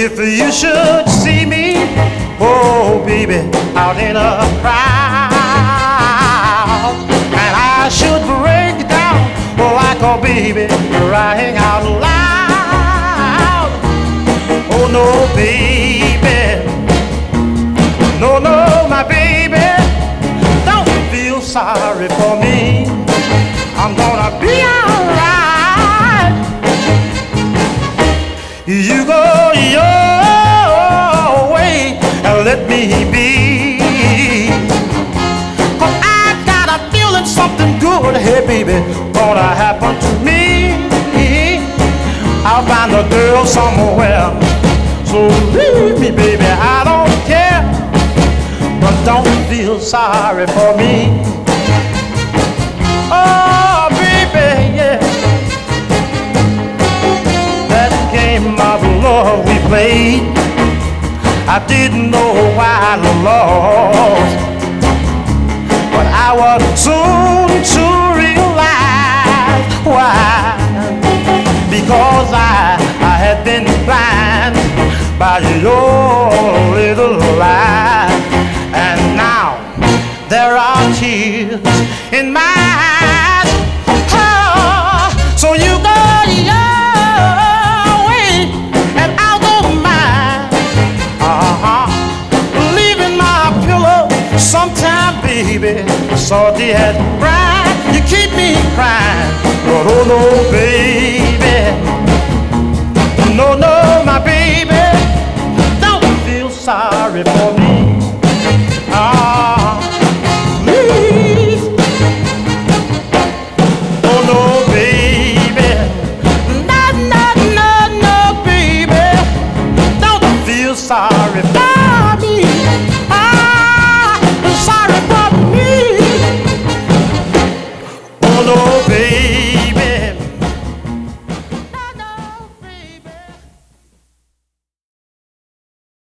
If you should see me, oh baby, out in a crowd, and I should break down, oh like a baby crying out loud. Oh no, baby, no, no, my baby, don't feel sorry for me. I'm gonna be alright. You go your way and let me be. 'Cause I got a feeling something good, hey baby, gonna happen to me. I'll find a girl somewhere, so leave me baby, I don't care. But don't feel sorry for me. Oh baby, yeah. That game of love we played, I didn't know why I lost, but I was soon to realize why. Because I had been blind by your little lie. And now there are tears in my eyes. Oh, so you go your way and I'll go mine. Leaving my pillow sometime, baby, salty and bright. You keep me crying, but oh no, baby, no, no, my baby, don't feel sorry for me. Please. Oh no, baby, no, no, no, no, baby, don't feel sorry for me.